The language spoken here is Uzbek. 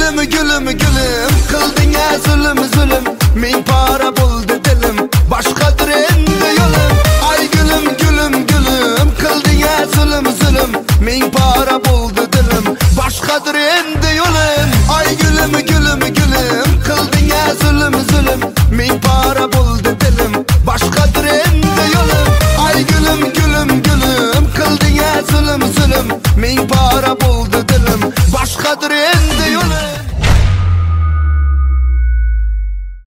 gülüm, gülüm, gülüm. Qilding zulüm, zulüm. Ming para bo'ldi